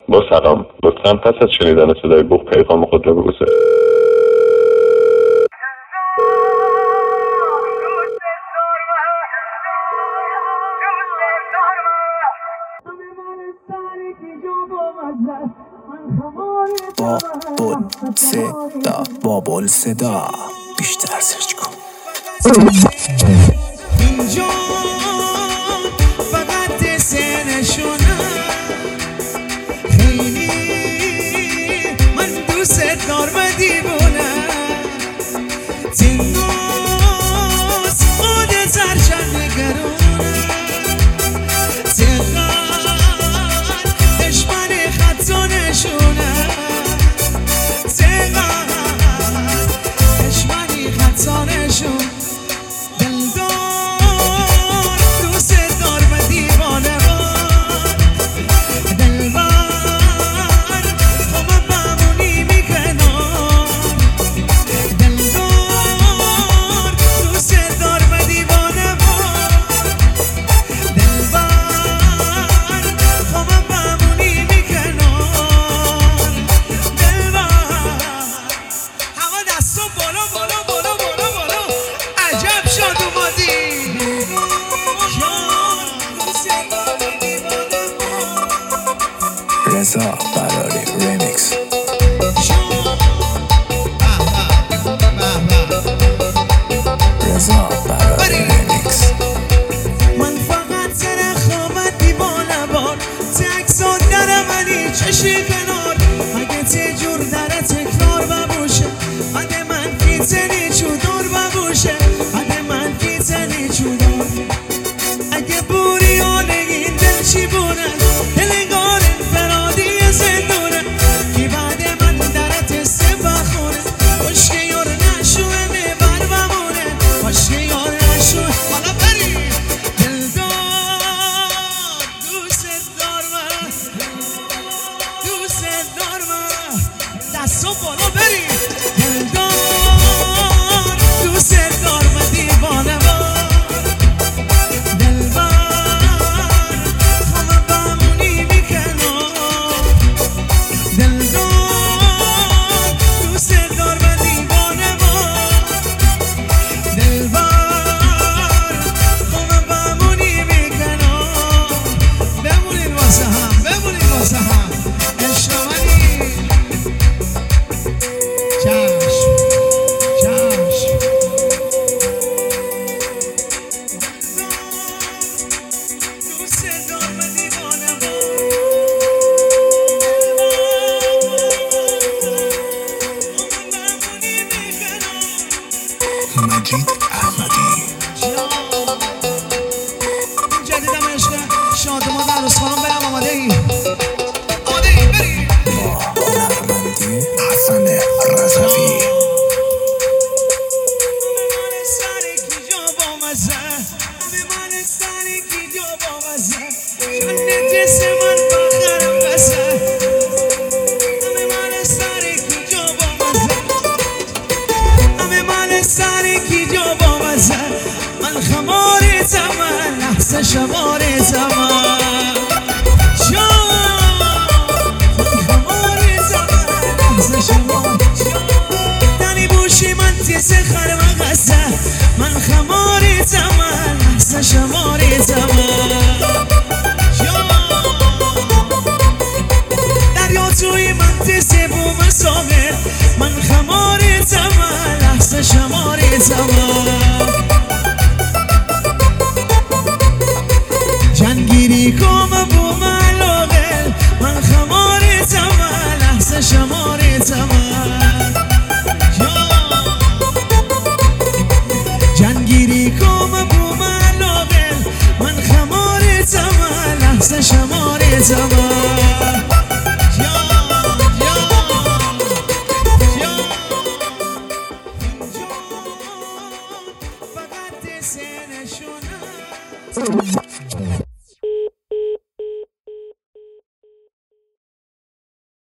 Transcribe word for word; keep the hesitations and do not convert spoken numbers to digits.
با سلام، لطفاً پس از شنیدن صدای بوق پیغام خود را بگذارید. بابل صدا بابل صدا بیشتر سرچ کن. اینجا فقط دسنشونه، خیلی من دوست دار و دیوونه، تنوز خود سرچند نگرونه، تقدر دشمن خطا نشونه، تقدر دشمنی خطا نشون. رضا براری ریمیکس. رضا براری ریمیکس. من فقط سر خوابت دیوانه بار، تکسان در منی چشی کنار، اگه تی جور در تکرار ببوشه، اگه من کیتنی چودار ببوشه، اگه من کیتنی چودار، اگه بوری آنه این دل چی بونه، دلگار انفرادی زندونه، کی بعد من درت سه بخونه، خوشگه یار نشوه میبر بمونه، خوشگه یار نشوه. حالا بری دلدار دوست دار من، دوست دار من، دستو بالا بری دلدار دوست دار من، دیوانه من مجید احمدی. جدیدم عشق شادمان در روز خانم برم. آماده ای؟ آماده ای؟ بری با هنرمندی حسن رضوی. من سری کی جا با مزه، من سری کی جا با مزه، جنت جسم من بخرم بسه، من سری کی جا با مزه، من سری کی جا با مزه، من خماری زمان لحظه شماری زمان خماری زمان لحظه شمار دنی بوشی من تیسه خرم غزه، من خماری زمان لحظه شماری زمان دریا توی من تیسه بوم سامه، من خماری زمان لحظه شماری زمان.